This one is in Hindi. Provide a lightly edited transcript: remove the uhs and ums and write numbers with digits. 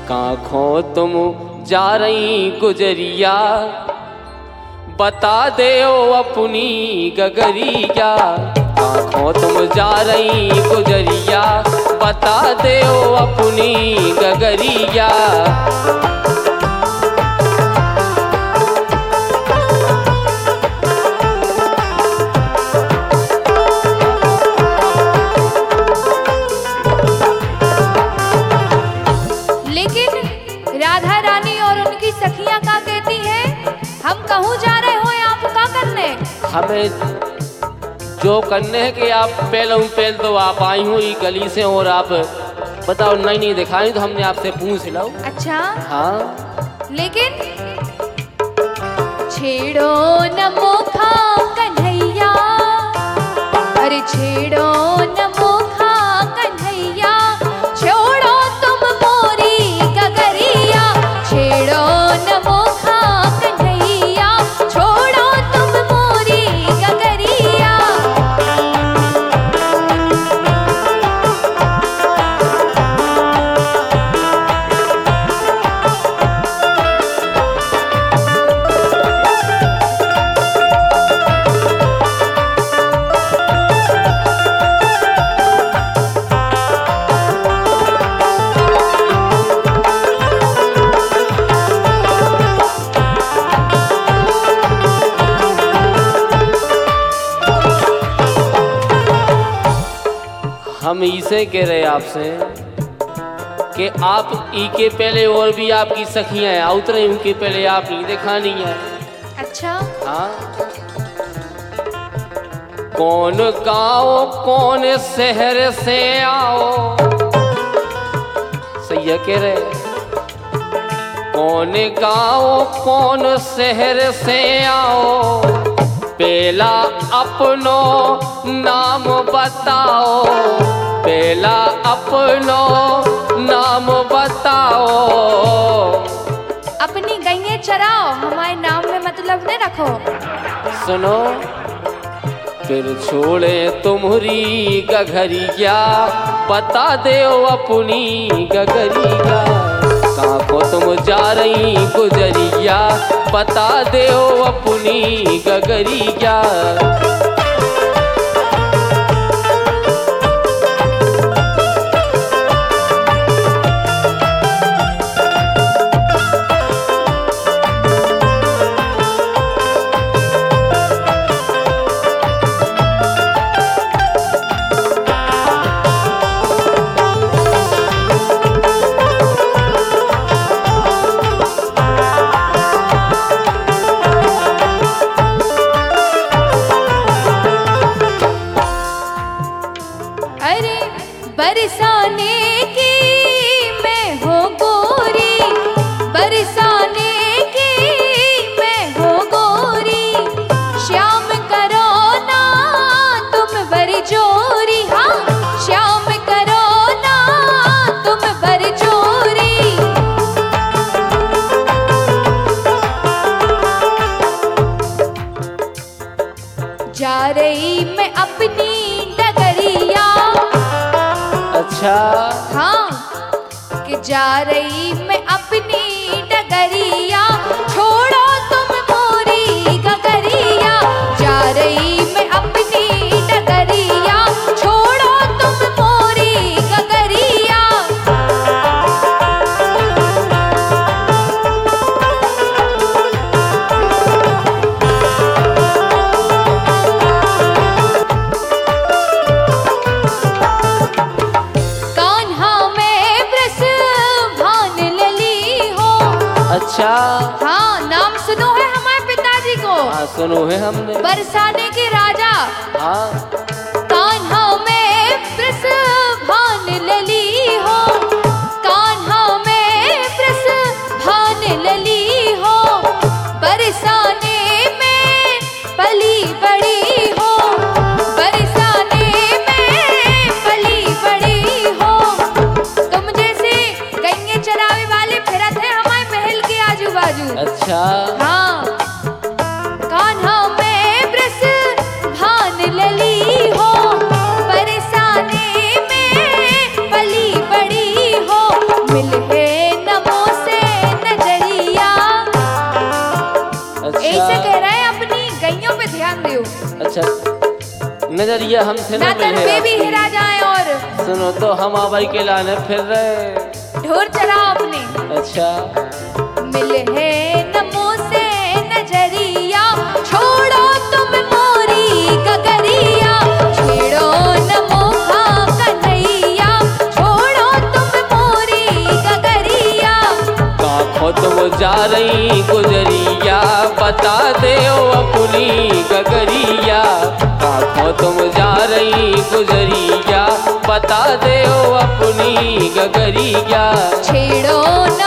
काखों तुम जा रही गुजरिया, बता दे ओ अपनी गगरिया। काखों तुम जा रही गुजरिया, बता दे ओ अपनी गगरिया। राधा रानी और उनकी सखियां का कहती हैं, हम कहूँ जा रहे हो आप का करने? हमें जो करने है कि आप पहले तो आप आई हो ये गली से, और आप बताओ नहीं दिखाई तो हमने आपसे पूछ लो। अच्छा हाँ, लेकिन छेड़ो न मोखा कन्हैया, अरे छेड़ो न मोखा कन्हैया, छोड़ो तुम मोरी गगरिया। छेड़ो न मोखा कन्हैया, छोड़ो तुम मोरी गगरिया। हम इसे कह रहे आपसे कि आप ई के पहले और भी आपकी सखियां हैं, उतरे उनके पहले आप नहीं दिखानी है। अच्छा हाँ, कौन गाँव कौन शहर से आओ, सही है कह रहे। कौन गाँव कौन शहर से आओ, पहला अपनो नाम बताओ, पहला अपनो नाम बताओ। अपनी गैये चराओ, हमारे नाम में मतलब न रखो। सुनो, फिर छोड़े तुम्हारी गगरिया, बता दे अपनी गगरिया। काखों तुम जा रही गुजरिया, बता दे अपनी गगरिया। बरसाने की मैं हो गोरी, बरसाने की मैं हो गोरी, श्याम करो ना तुम बरजोरी। हाँ, श्याम करो ना तुम बरजोरी। जा रही मैं अपनी डगरिया। अच्छा हाँ, कि जा रही मैं अपनी डगरिया, छोड़ो तुम मोरी गगरिया। जा रही मैं अपनी डगरिया, छोड़ो तुम मोरी गगरिया। अच्छा हाँ, नाम सुनो है हमारे पिताजी को? हाँ सुनो है हमने। बरसाने के राजा। हाँ, कान्हा में वृषभान लली हो, कान्हा में वृषभान लली हो, बरसाने में पली बड़ी हो, बरसाने में पली बड़ी हो। तुम जैसे गैये चरावे वाले फिरत है हमारे महल के आजू बाजू। अच्छा हाँ, कान्हा में वृषभान लली हो, बरसाने में पली बड़ी हो, मिल है न नजरिया हमसे ना न मिले। तड़पे भी हिरा जाए और सुनो तो हम आबाई के लाने फिर रहे। ढोर चढ़ाओ अपने। अच्छा मिले है नमो से नजरिया, छोड़ो तुम मोरी गगरिया, छेड़ो नमो खा कन्हैया, छोड़ो तुम मोरी गगरिया। काखो तुम जा रही गुजरिया, बता दे अपनी गगरिया। काखो तुम जा रही गुजरिया, बता दे अपनी गगरिया। छेड़ो